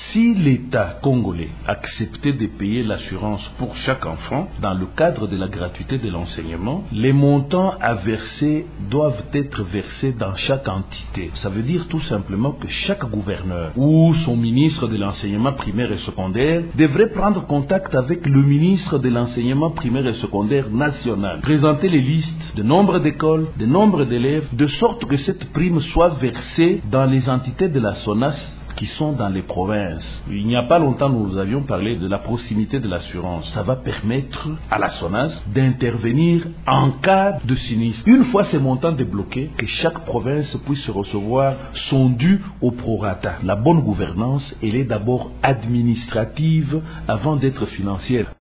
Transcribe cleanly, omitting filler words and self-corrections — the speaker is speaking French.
Si l'État congolais acceptait de payer l'assurance pour chaque enfant, dans le cadre de la gratuité de l'enseignement, les montants à verser doivent être versés dans chaque entité. Ça veut dire tout simplement que chaque gouverneur ou son ministre de l'enseignement primaire et secondaire devrait prendre contact avec le ministre de l'enseignement primaire et secondaire national, présenter les listes de nombre d'écoles, de nombre d'élèves, de sorte que cette prime soit versée dans les entités de la SONAS qui sont dans les provinces. Il n'y a pas longtemps, nous avions parlé de la proximité de l'assurance. Ça va permettre à la SONAS d'intervenir en cas de sinistre. Une fois ces montants débloqués, que chaque province puisse recevoir son dû au prorata. La bonne gouvernance, elle est d'abord administrative avant d'être financière.